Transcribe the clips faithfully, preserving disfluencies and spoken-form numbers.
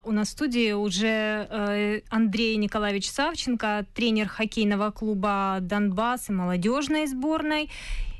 у нас в студии уже э, Андрей Николаевич Савченко, тренер хоккейного клуба «Донбасс» и молодежной сборной.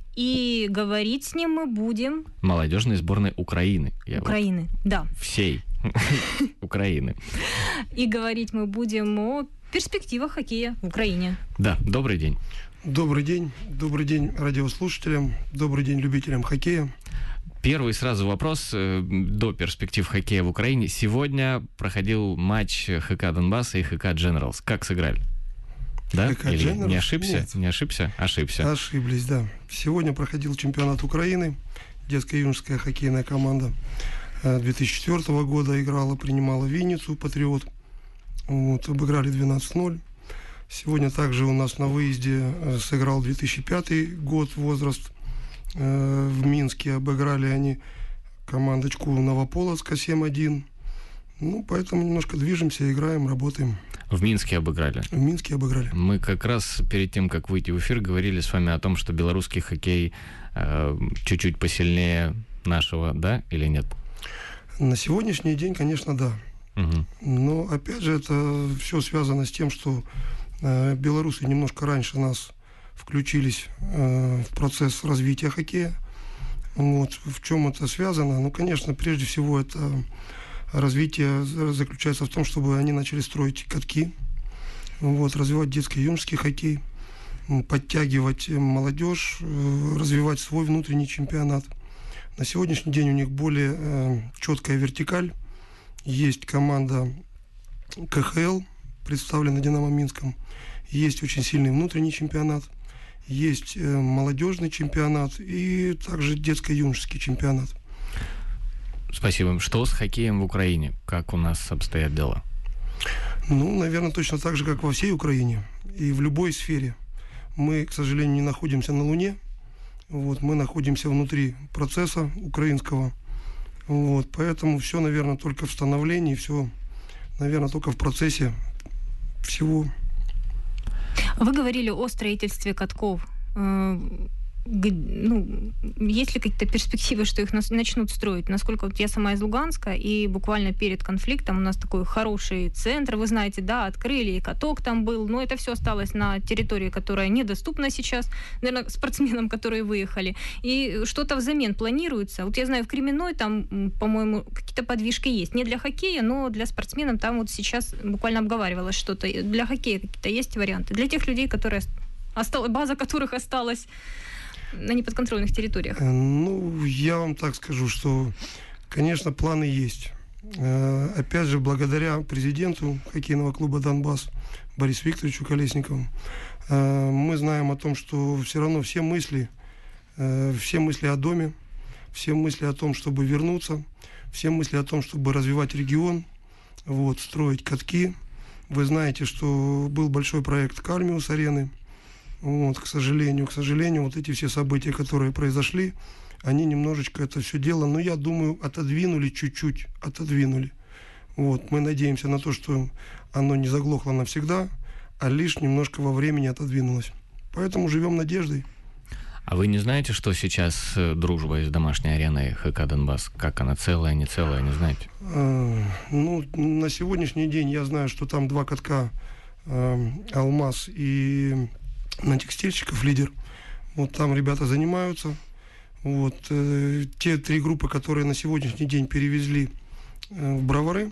И говорить с ним мы будем... Молодежной сборной Украины. Украины, вот да. Всей Украины. И говорить мы будем о перспективах хоккея в Украине. Да, добрый день. Добрый день. Добрый день радиослушателям. Добрый день любителям хоккея. Первый сразу вопрос э, до перспектив хоккея в Украине. Сегодня проходил матч ХК Донбасса и ХК Дженералс. Как сыграли? Да? ХК Или Generals? не ошибся? Нет. Не ошибся? Ошибся. Ошиблись, да. Сегодня проходил чемпионат Украины. Детская юношеская хоккейная команда две тысячи четвёртого года играла, принимала Винницу, Патриот. Вот, обыграли двенадцать ноль. Сегодня также у нас на выезде сыграл две тысячи пятый год возраст. В Минске обыграли они командочку Новополоцка семь один. Ну, поэтому немножко движемся, играем, работаем. В Минске обыграли? В Минске обыграли. Мы как раз перед тем, как выйти в эфир, говорили с вами о том, что белорусский хоккей э, чуть-чуть посильнее нашего, да, или нет? На сегодняшний день, конечно, да. Угу. Но, опять же, это все связано с тем, что э, белорусы немножко раньше нас включились э, в процесс развития хоккея. Вот. В чем это связано? Ну, конечно, прежде всего, это развитие заключается в том, чтобы они начали строить катки, вот, развивать детский и юношеский хоккей, подтягивать молодежь, э, развивать свой внутренний чемпионат. На сегодняшний день у них более э, четкая вертикаль. Есть команда ка ха эл, представлена «Динамо Минском». Есть очень сильный внутренний чемпионат. Есть э, молодежный чемпионат и также детско-юношеский чемпионат. Спасибо. Что с хоккеем в Украине? Как у нас обстоят дела? Ну, наверное, точно так же, как во всей Украине и в любой сфере. Мы, к сожалению, не находимся на Луне. Вот, мы находимся внутри процесса украинского. Вот, поэтому все, наверное, только в становлении, все, наверное, только в процессе всего. Вы говорили о строительстве катков. Ну, есть ли какие-то перспективы, что их начнут строить? Насколько вот я сама из Луганска, и буквально перед конфликтом у нас такой хороший центр, вы знаете, да, открыли, и каток там был, но это все осталось на территории, которая недоступна сейчас, наверное, спортсменам, которые выехали. И что-то взамен планируется. Вот я знаю, в Кременной там, по-моему, какие-то подвижки есть. Не для хоккея, но для спортсменов там вот сейчас буквально обговаривалось что-то. Для хоккея какие-то есть варианты? Для тех людей, которые осталось, база которых осталась на неподконтрольных территориях? Ну, я вам так скажу, что, конечно, планы есть. Опять же, благодаря президенту хоккейного клуба «Донбасс» Борису Викторовичу Колесникову, мы знаем о том, что все равно все мысли, все мысли о доме, все мысли о том, чтобы вернуться, все мысли о том, чтобы развивать регион, вот, строить катки. Вы знаете, что был большой проект «Кальмиус-арены». Вот, к сожалению, к сожалению, вот эти все события, которые произошли, они немножечко это все дело, но я думаю, отодвинули чуть-чуть, отодвинули. Вот, мы надеемся на то, что оно не заглохло навсегда, а лишь немножко во времени отодвинулось. Поэтому живем надеждой. А вы не знаете, что сейчас с дружбой с домашней ареной ХК Донбасс? Как она, целая, не целая, не знаете? А, ну, на сегодняшний день я знаю, что там два катка, а, «Алмаз» и на текстильщиков «Лидер». Вот там ребята занимаются. Вот, э, те три группы, которые на сегодняшний день перевезли э, в Бровары,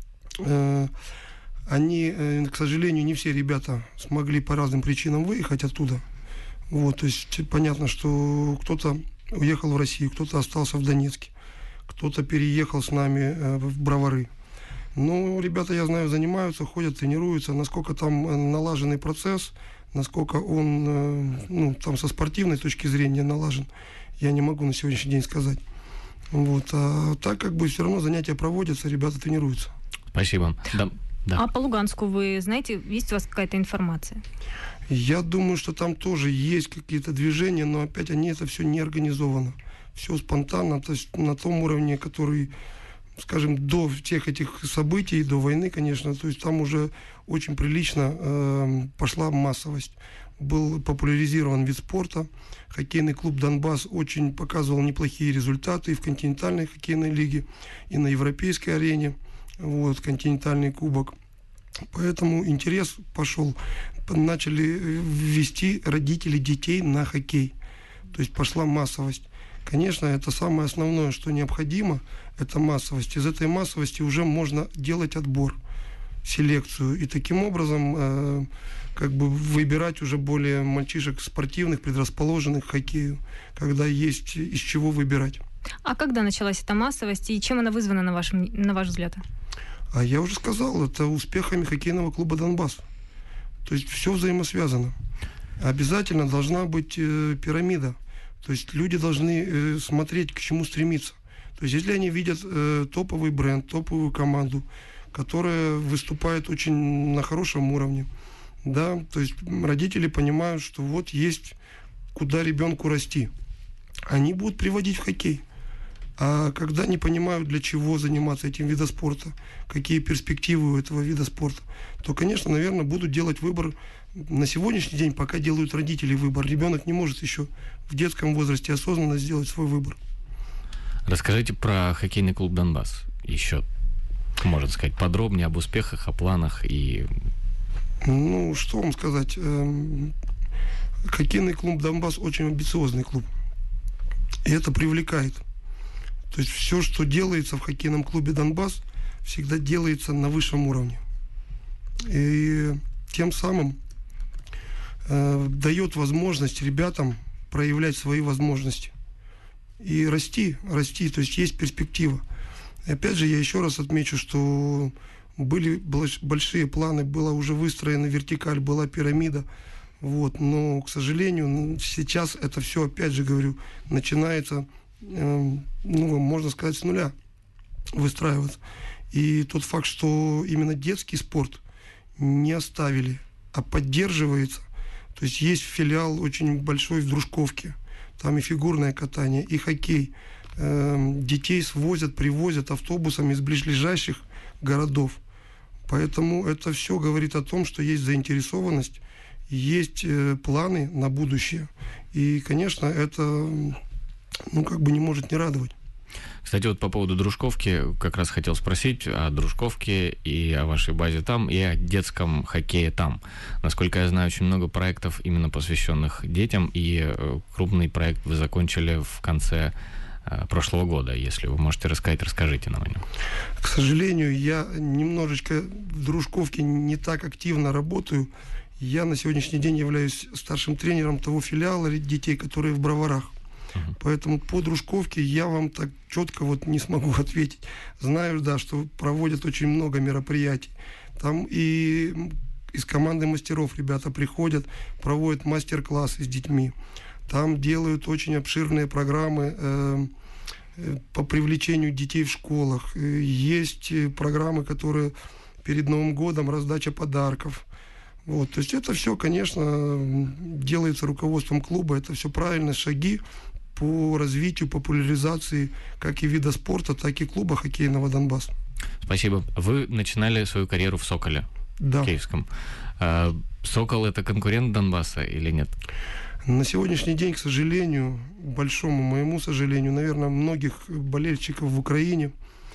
э, они, э, к сожалению, не все ребята смогли по разным причинам выехать оттуда. Вот, то есть понятно, что кто-то уехал в Россию, кто-то остался в Донецке, кто-то переехал с нами э, в Бровары. Но ребята, я знаю, занимаются, ходят, тренируются. Насколько там налаженный процесс, насколько он, ну, там со спортивной точки зрения налажен, я не могу на сегодняшний день сказать. Вот. А так как бы все равно занятия проводятся, ребята тренируются. Спасибо. Да, да. А по Луганску вы знаете, есть у вас какая-то информация? Я думаю, что там тоже есть какие-то движения, но опять они это все не организовано. Все спонтанно, то есть на том уровне, который, скажем, до всех этих событий, до войны, конечно, то есть там уже очень прилично э, пошла массовость. Был популяризирован вид спорта. Хоккейный клуб «Донбасс» очень показывал неплохие результаты и в континентальной хоккейной лиге, и на европейской арене. вот, континентальный кубок. Поэтому интерес пошел. Начали ввести родители детей на хоккей. То есть пошла массовость. Конечно, это самое основное, что необходимо, это массовость. Из этой массовости уже можно делать отбор, селекцию. И таким образом э, как бы выбирать уже более мальчишек спортивных, предрасположенных к хоккею, когда есть из чего выбирать. А когда началась эта массовость и чем она вызвана, на, вашем, на ваш взгляд? А я уже сказал, это успехами хоккейного клуба «Донбасс». То есть все взаимосвязано. Обязательно должна быть э, пирамида. То есть люди должны э, смотреть, к чему стремиться. То есть если они видят э, топовый бренд, топовую команду, которая выступает очень на хорошем уровне, да, то есть родители понимают, что вот есть куда ребенку расти. Они будут приводить в хоккей. А когда не понимают, для чего заниматься этим видом спорта, какие перспективы у этого вида спорта, то, конечно, наверное, будут делать выбор. На сегодняшний день пока делают родители выбор. Ребенок не может еще в детском возрасте осознанно сделать свой выбор. Расскажите про хоккейный клуб «Донбасс». Еще, можно сказать, подробнее об успехах, о планах и... Ну, что вам сказать. Хоккейный клуб «Донбасс» очень амбициозный клуб. И это привлекает. То есть все, что делается в хоккейном клубе «Донбасс», всегда делается на высшем уровне. И тем самым э, дает возможность ребятам проявлять свои возможности. И расти, расти, то есть есть перспектива. И опять же, я еще раз отмечу, что были большие планы, была уже выстроена вертикаль, была пирамида. Вот, но, к сожалению, сейчас это все, опять же говорю, начинается, э, ну, можно сказать, с нуля выстраиваться. И тот факт, что именно детский спорт не оставили, а поддерживается. То есть есть филиал очень большой в Дружковке. Там и фигурное катание, и хоккей. Э, детей свозят, привозят автобусами из ближайших городов. Поэтому это все говорит о том, что есть заинтересованность, есть э, планы на будущее. И, конечно, это, ну, как бы не может не радовать. Кстати, вот по поводу Дружковки как раз хотел спросить о Дружковке и о вашей базе там, и о детском хоккее там. Насколько я знаю, очень много проектов именно посвященных детям, и крупный проект вы закончили в конце прошлого года. Если вы можете рассказать, расскажите нам о нем. К сожалению, я немножечко в Дружковке не так активно работаю. Я на сегодняшний день являюсь старшим тренером того филиала детей, которые в Броварах. Uh-huh. Поэтому по Дружковке я вам так четко вот не смогу ответить. Знаю, да, что проводят очень много мероприятий. Там и из команды мастеров ребята приходят, проводят мастер-классы с детьми. Там делают очень обширные программы э, по привлечению детей в школах. Есть программы, которые перед Новым годом, раздача подарков. Вот, то есть это все, конечно, делается руководством клуба, это все правильные шаги по развитию, популяризации как и вида спорта, так и клуба хоккейного «Донбасс». Спасибо. Вы начинали свою карьеру в «Соколе», да. Киевском. А «Сокол» — это конкурент «Донбасса» или нет? На сегодняшний день, к сожалению, большому моему сожалению, наверное, многих болельщиков в Украине,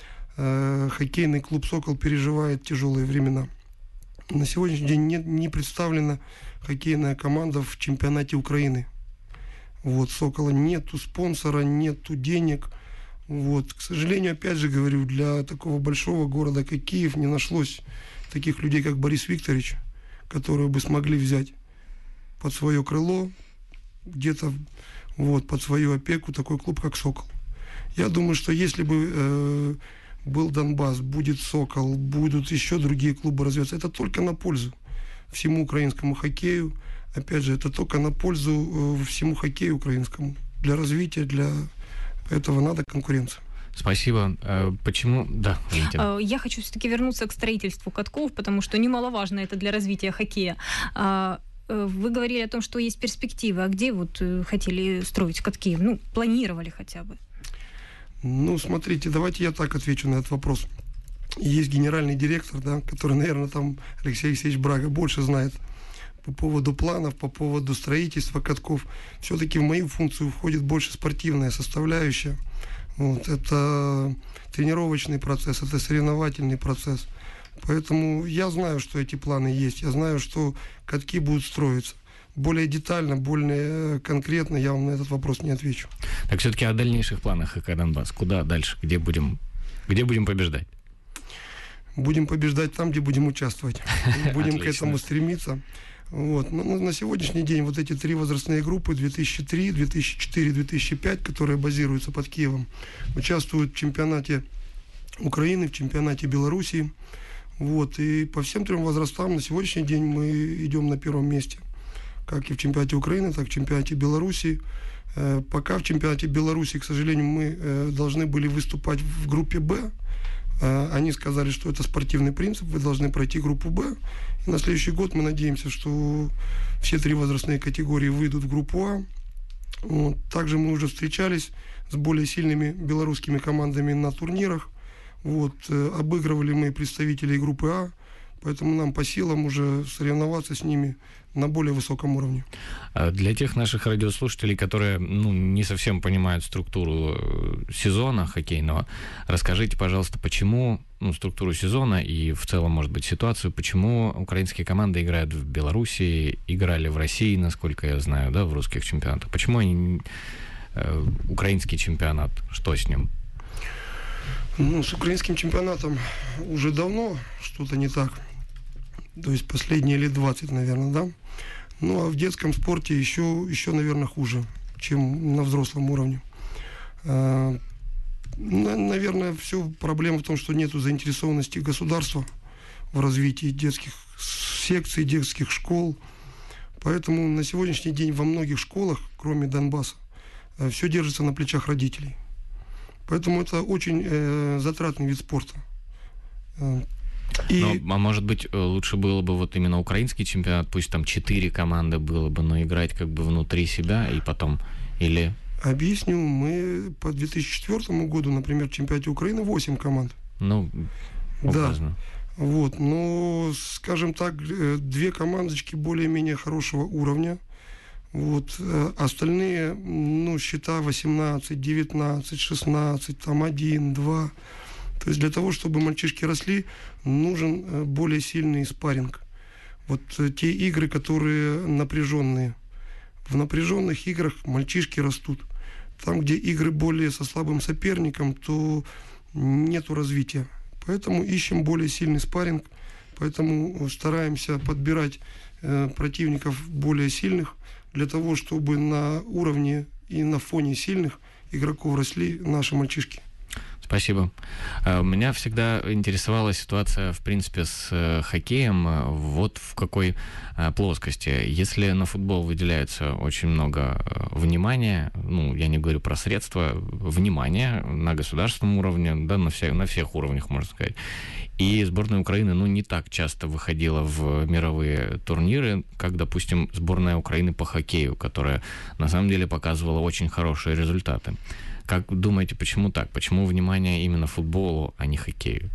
э, хоккейный клуб «Сокол» переживает тяжелые времена. На сегодняшний день не, не представлена хоккейная команда в чемпионате Украины. Вот, «Сокола» нету спонсора, нету денег. Вот, к сожалению, опять же говорю, для такого большого города, как Киев, не нашлось таких людей, как Борис Викторович, которые бы смогли взять под свое крыло, где-то вот, под свою опеку такой клуб, как «Сокол». Я думаю, что если бы э, был Донбасс, будет «Сокол», будут еще другие клубы развиваться, это только на пользу всему украинскому хоккею. Опять же, это только на пользу э, всему хоккею украинскому. Для развития, для этого надо конкуренция. Спасибо. Почему? Да, Валентина. Я хочу все-таки вернуться к строительству катков, потому что немаловажно это для развития хоккея. Вы говорили о том, что есть перспективы. А где вот хотели строить катки? Ну, планировали хотя бы. Ну, смотрите, давайте я так отвечу на этот вопрос. Есть генеральный директор, да, который, наверное, там Алексей Алексеевич Брага больше знает по поводу планов, по поводу строительства катков. Все-таки в мою функцию входит больше спортивная составляющая. Вот, это тренировочный процесс, это соревновательный процесс. Поэтому я знаю, что эти планы есть, я знаю, что катки будут строиться. Более детально, более конкретно я вам на этот вопрос не отвечу. Так все-таки о дальнейших планах ХК «Донбасс». Куда дальше? Где будем, где будем побеждать? Будем побеждать там, где будем участвовать. Будем к этому стремиться. Вот. Но на сегодняшний день вот эти три возрастные группы две тысячи три, две тысячи четыре, две тысячи пять, которые базируются под Киевом, участвуют в чемпионате Украины, в чемпионате Белоруссии. Вот. И по всем трем возрастам на сегодняшний день мы идем на первом месте. Как и в чемпионате Украины, так и в чемпионате Белоруссии. Э, пока в чемпионате Белоруссии, к сожалению, мы э, должны были выступать в группе «Б». Э, они сказали, что это спортивный принцип, вы должны пройти группу «Б». И на следующий год мы надеемся, что все три возрастные категории выйдут в группу «А». Вот. Также мы уже встречались с более сильными белорусскими командами на турнирах. Вот. Э, обыгрывали мы представителей группы «А». Поэтому нам по силам уже соревноваться с ними на более высоком уровне. Для тех наших радиослушателей, которые ну, не совсем понимают структуру сезона хоккейного, расскажите, пожалуйста, почему, ну, структуру сезона и в целом, может быть, ситуацию, почему украинские команды играют в Белоруссии, играли в России, насколько я знаю, да, в русских чемпионатах. Почему они, э, украинский чемпионат, что с ним? Ну, с украинским чемпионатом уже давно что-то не так. То есть последние лет двадцать, наверное, да? Ну, а в детском спорте еще, еще, наверное, хуже, чем на взрослом уровне. А, наверное, все проблема в том, что нет заинтересованности государства в развитии детских секций, детских школ. Поэтому на сегодняшний день во многих школах, кроме Донбасса, все держится на плечах родителей. Поэтому это очень э, затратный вид спорта. И... Но, а может быть, лучше было бы вот именно украинский чемпионат, пусть там четыре команды было бы, но играть как бы внутри себя и потом, или... Объясню, мы по две тысячи четвёртому году, например, в чемпионате Украины восемь команд. Ну, образно. Да, вот, но, скажем так, две командочки более-менее хорошего уровня. Вот, остальные, ну, счета восемнадцать, девятнадцать, шестнадцать, там один, два. То есть для того, чтобы мальчишки росли, нужен более сильный спарринг. Вот те игры, которые напряженные. В напряженных играх мальчишки растут. Там, где игры более со слабым соперником, то нету развития. Поэтому ищем более сильный спарринг. Поэтому стараемся подбирать э, противников более сильных, для того, чтобы на уровне и на фоне сильных игроков росли наши мальчишки. Спасибо. Меня всегда интересовала ситуация, в принципе, с хоккеем вот в какой плоскости. Если на футбол выделяется очень много внимания, ну, я не говорю про средства, внимания на государственном уровне, да, на, вся, на всех уровнях, можно сказать. И сборная Украины, ну, не так часто выходила в мировые турниры, как, допустим, сборная Украины по хоккею, которая на самом деле показывала очень хорошие результаты. Как думаете, почему так? Почему внимание именно футболу, а не хоккею?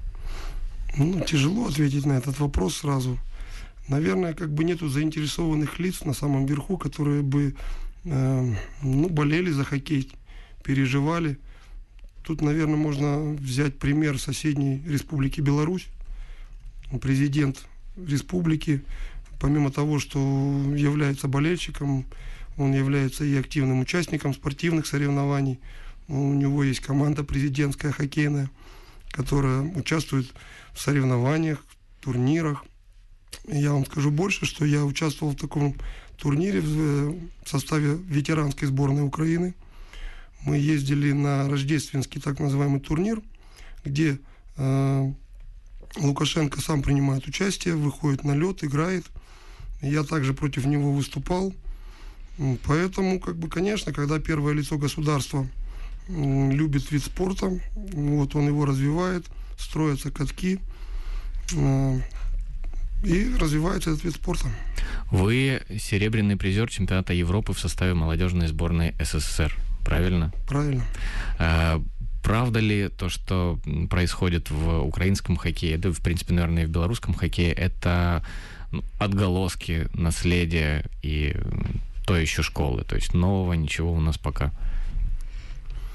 Ну, тяжело ответить на этот вопрос сразу. Наверное, как бы нету заинтересованных лиц на самом верху, которые бы э, ну, болели за хоккей, переживали. Тут, наверное, можно взять пример соседней республики Беларусь. Президент республики, помимо того, что является болельщиком, он является и активным участником спортивных соревнований. У него есть команда президентская хоккейная, которая участвует в соревнованиях, турнирах. Я вам скажу больше, что я участвовал в таком турнире в составе ветеранской сборной Украины. Мы ездили на рождественский так называемый турнир, где э, Лукашенко сам принимает участие, выходит на лед, играет. Я также против него выступал. Поэтому, как бы, конечно, когда первое лицо государства э, любит вид спорта, вот он его развивает, строятся катки, э, и развивается этот вид спорта. Вы серебряный призер чемпионата Европы в составе молодежной сборной СССР, правильно? Правильно. А, правда ли то, что происходит в украинском хоккее, да, в принципе, наверное, и в белорусском хоккее, это ну, отголоски наследия и той еще школы, то есть нового ничего у нас пока?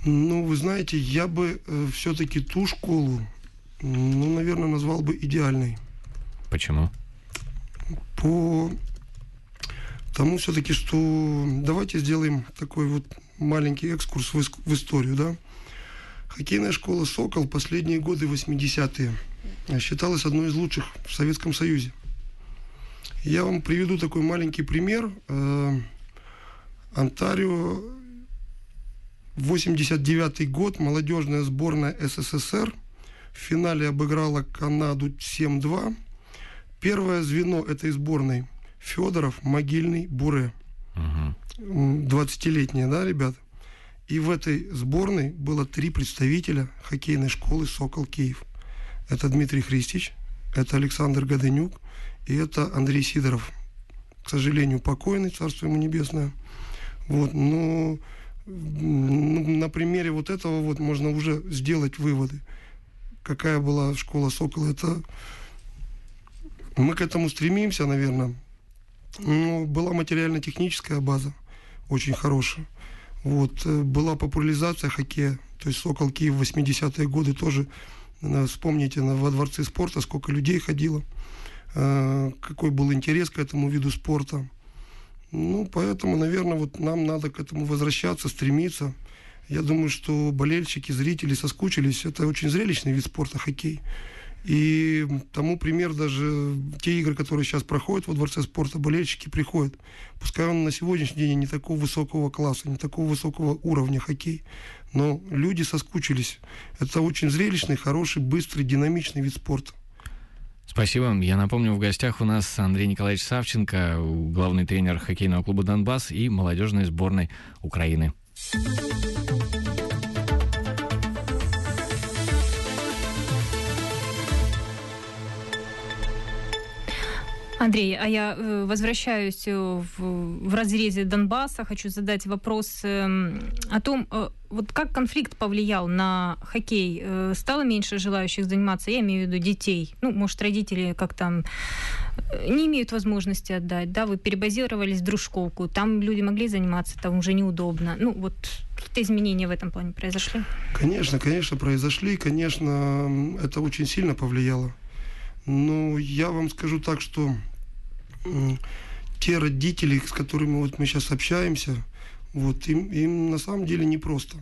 Ну, вы знаете, я бы э, все-таки ту школу, ну, наверное, назвал бы идеальной. Почему? По тому все-таки, что давайте сделаем такой вот маленький экскурс в, иск- в историю, да. Хоккейная школа «Сокол» последние годы, восьмидесятые, считалась одной из лучших в Советском Союзе. Я вам приведу такой маленький пример. Э, Онтарио, восемьдесят девятый год, молодежная сборная СССР в финале обыграла Канаду семь-два. Первое звено этой сборной — Федоров, Могильный, Буре. Угу. двадцатилетние, да, ребята? И в этой сборной было три представителя хоккейной школы «Сокол» Киев. Это Дмитрий Христич, это Александр Годенюк и это Андрей Сидоров. К сожалению, покойный, царство ему небесное. Вот, но на примере вот этого вот можно уже сделать выводы. Какая была школа «Сокол». Это... Мы к этому стремимся, наверное. Но была материально-техническая база очень хорошая. Вот. Была популяризация хоккея. То есть «Сокол» Киев в восьмидесятые годы тоже, вспомните, во дворцы спорта, сколько людей ходило, какой был интерес к этому виду спорта. Ну, поэтому, наверное, вот нам надо к этому возвращаться, стремиться. Я думаю, что болельщики, зрители соскучились. Это очень зрелищный вид спорта, хоккей. И тому пример даже те игры, которые сейчас проходят во Дворце спорта, болельщики приходят. Пускай он на сегодняшний день не такого высокого класса, не такого высокого уровня хоккей, но люди соскучились. Это очень зрелищный, хороший, быстрый, динамичный вид спорта. Спасибо. Я напомню, в гостях у нас Андрей Николаевич Савченко, главный тренер хоккейного клуба «Донбасс» и молодежной сборной Украины. Андрей, а я э, возвращаюсь в, в разрезе Донбасса. Хочу задать вопрос э, о том, э, вот как конфликт повлиял на хоккей. Э, стало меньше желающих заниматься, я имею в виду детей. Ну, может, родители как-то не имеют возможности отдать, да, вы перебазировались в Дружковку, там люди могли заниматься, там уже неудобно. Ну, вот какие-то изменения в этом плане произошли? Конечно, конечно, произошли, конечно, это очень сильно повлияло. Но я вам скажу так, что э, те родители, с которыми вот мы сейчас общаемся, вот им, им на самом деле непросто.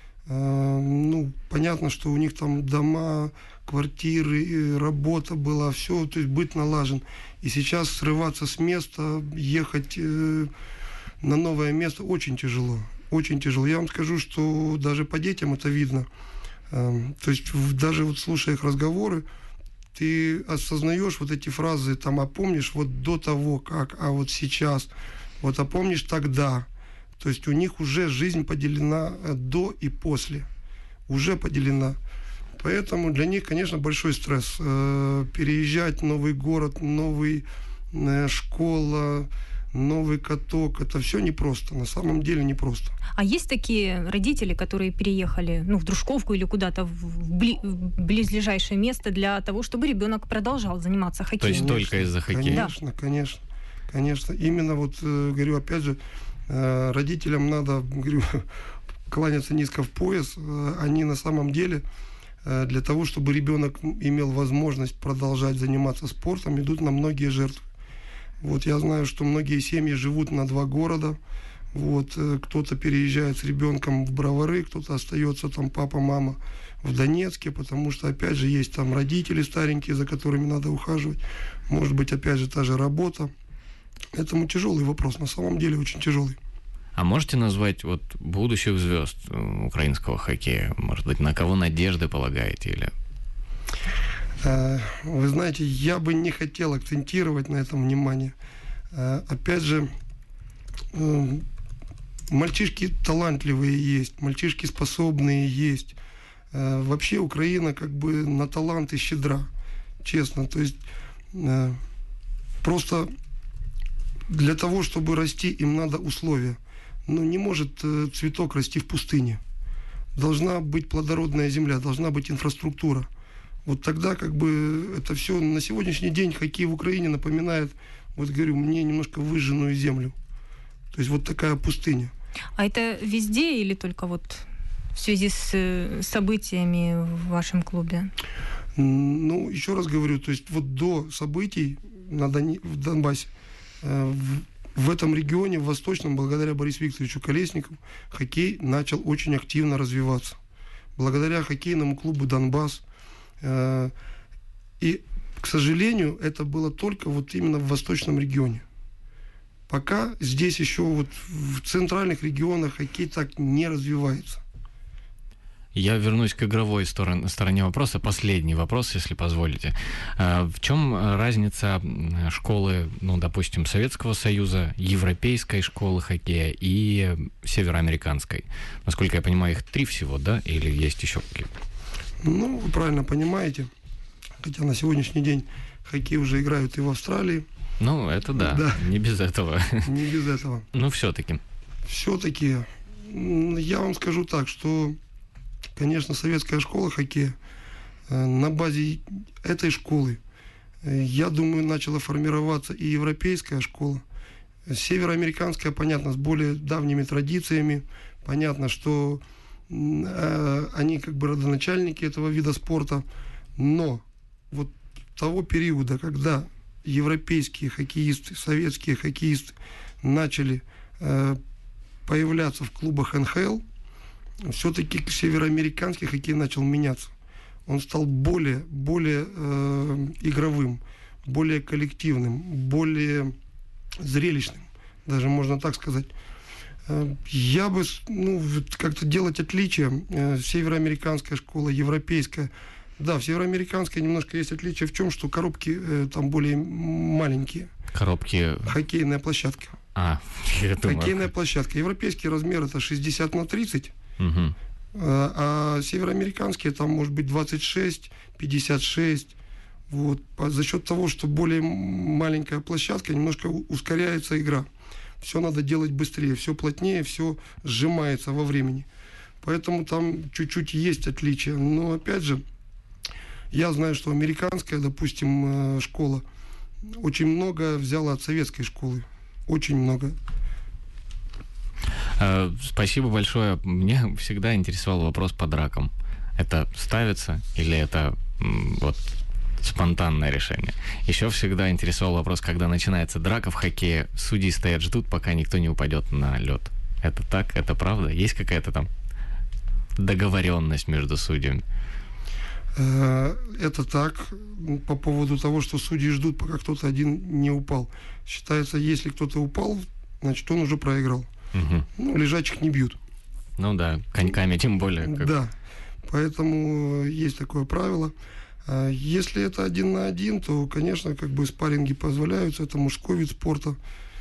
Э, ну, понятно, что у них там дома, квартиры, работа была, все, то есть быт налажен. И сейчас срываться с места, ехать э, на новое место очень тяжело. Очень тяжело. Я вам скажу, что даже по детям это видно. Э, то есть даже вот слушая их разговоры, ты осознаешь вот эти фразы, там, а помнишь вот до того, как, а вот сейчас, вот, а помнишь тогда. То есть у них уже жизнь поделена до и после. Уже поделена. Поэтому для них, конечно, большой стресс. Э, переезжать в новый город, новая э, школа, новый каток, это все непросто, на самом деле непросто. А есть такие родители, которые переехали, ну, в Дружковку или куда-то в, бли- в близлежащее место для того, чтобы ребенок продолжал заниматься хоккеем? То есть Конечно, только из-за хоккея? Конечно, да. конечно, конечно. Именно вот, э, говорю, опять же, э, родителям надо, говорю, кланяться низко в пояс. Э, они на самом деле э, для того, чтобы ребенок имел возможность продолжать заниматься спортом, идут на многие жертвы. Вот я знаю, что многие семьи живут на два города. Вот, кто-то переезжает с ребенком в Бровары, кто-то остается там, папа, мама, в Донецке, потому что, опять же, есть там родители старенькие, за которыми надо ухаживать. Может быть, опять же, та же работа. Этому тяжелый вопрос, на самом деле очень тяжелый. А можете назвать вот будущих звезд украинского хоккея? Может быть, на кого надежды полагаете? Или... Вы знаете, я бы не хотел акцентировать на этом внимание. Опять же, мальчишки талантливые есть, мальчишки способные есть. Вообще Украина как бы на таланты щедра, честно. То есть просто для того, чтобы расти, им надо условия. Ну, не может цветок расти в пустыне. Должна быть плодородная земля, должна быть инфраструктура. Вот тогда как бы это все на сегодняшний день хоккей в Украине напоминает, вот говорю, мне немножко выжженную землю. То есть вот такая пустыня. А это везде или только вот в связи с событиями в вашем клубе? Ну, еще раз говорю, то есть вот до событий на Дон... в Донбассе, в, в этом регионе, в Восточном, благодаря Борису Викторовичу Колесникову, хоккей начал очень активно развиваться. Благодаря хоккейному клубу «Донбасс». И, к сожалению, это было только вот именно в Восточном регионе. Пока здесь еще вот в центральных регионах хоккей так не развивается. Я вернусь к игровой стороне, стороне вопроса. Последний вопрос, если позволите. В чем разница школы, ну, допустим, Советского Союза, европейской школы хоккея и североамериканской? Насколько я понимаю, их три всего, да? Или есть еще какие-то? Ну, вы правильно понимаете. Хотя на сегодняшний день хоккей уже играют и в Австралии. Ну, это да, да. Не без этого. Не без этого. Ну, все-таки. Все-таки, я вам скажу так, что, конечно, советская школа хоккея на базе этой школы, я думаю, начала формироваться и европейская школа. Североамериканская, понятно, с более давними традициями. Понятно, что э, они как бы родоначальники этого вида спорта. Но вот того периода, когда европейские хоккеисты, советские хоккеисты начали э, появляться в клубах эн ха эл, все-таки североамериканский хоккей начал меняться. Он стал более, более э, игровым, более коллективным, более зрелищным, даже можно так сказать. Э, я бы, ну, как-то делать отличия, э, североамериканская школа, европейская. Да, в североамериканской немножко есть отличие в чем, что коробки э, там более маленькие. Коробки... Хоккейная площадка. А, я думаю... Хоккейная площадка. Европейский размер это шестьдесят на тридцать, угу. а, а североамериканские там может быть двадцать шесть, пятьдесят шесть. Вот. За счет того, что более маленькая площадка, немножко ускоряется игра. Все надо делать быстрее, все плотнее, все сжимается во времени. Поэтому там чуть-чуть есть отличия. Но опять же, я знаю, что американская, допустим, школа очень много взяла от советской школы. Очень много. Спасибо большое. Меня всегда интересовал вопрос по дракам. Это ставится или это вот спонтанное решение? Еще всегда интересовал вопрос, когда начинается драка в хоккее, судьи стоят, ждут, пока никто не упадет на лед. Это так? Это правда? Есть какая-то там договоренность между судьями? Это так, по поводу того, что судьи ждут, пока кто-то один не упал. Считается, если кто-то упал, значит, он уже проиграл. Угу. Ну, лежачих не бьют. Ну да, коньками тем более. Как... Да, поэтому есть такое правило. Если это один на один, то, конечно, как бы спарринги позволяются, это мужской вид спорта.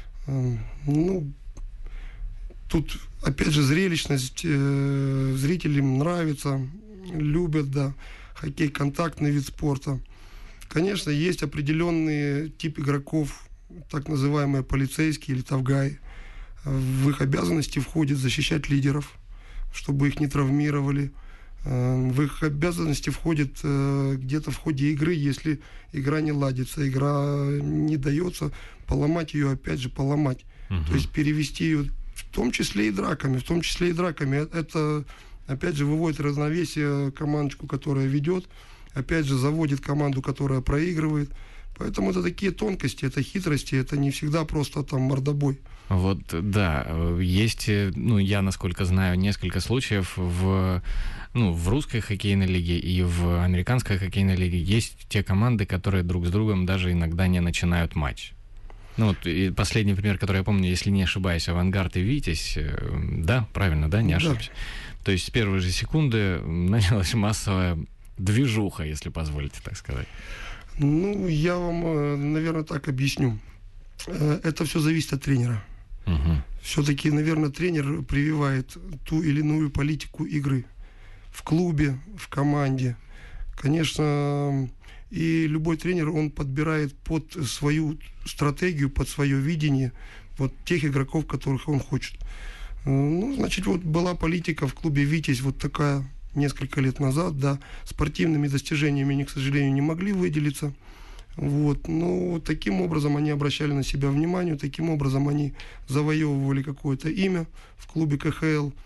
Ну, тут, опять же, зрелищность, зрителям нравится, любят, да. Хоккей – контактный вид спорта. Конечно, есть определенный тип игроков, так называемые полицейские или тавгаи. В их обязанности входит защищать лидеров, чтобы их не травмировали. В их обязанности входит где-то в ходе игры, если игра не ладится, игра не дается, поломать ее, опять же, поломать. Uh-huh. То есть перевести ее, в том числе и драками, в том числе и драками. Это... Опять же, выводит равновесие командочку, которая ведет. Опять же, заводит команду, которая проигрывает. Поэтому это такие тонкости, это хитрости, это не всегда просто там мордобой. Вот, да. Есть, ну, я, насколько знаю, несколько случаев в, ну, в русской хоккейной лиге и в американской хоккейной лиге. Есть те команды, которые друг с другом даже иногда не начинают матч. Ну, вот и последний пример, который я помню, если не ошибаюсь, «Авангард» и «Витязь». Да, правильно, да, не ошибся? Да. То есть с первой же секунды началась массовая движуха, если позволите так сказать. Ну, я вам, наверное, так объясню. Это все зависит от тренера. Угу. Все-таки, наверное, тренер прививает ту или иную политику игры в клубе, в команде. Конечно, и любой тренер, он подбирает под свою стратегию, под свое видение вот тех игроков, которых он хочет. Ну, значит, вот была политика в клубе «Витязь» вот такая несколько лет назад, да, спортивными достижениями они, к сожалению, не могли выделиться, вот, но таким образом они обращали на себя внимание, таким образом они завоевывали какое-то имя в клубе ка ха эл,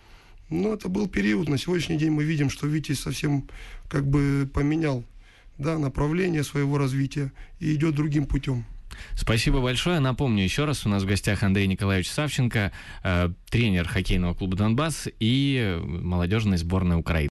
Но это был период. На сегодняшний день мы видим, что Витязь совсем как бы поменял, да, направление своего развития и идет другим путем. Спасибо большое. Напомню еще раз, у нас в гостях Андрей Николаевич Савченко, э, тренер хоккейного клуба «Донбасс» и молодежной сборной Украины.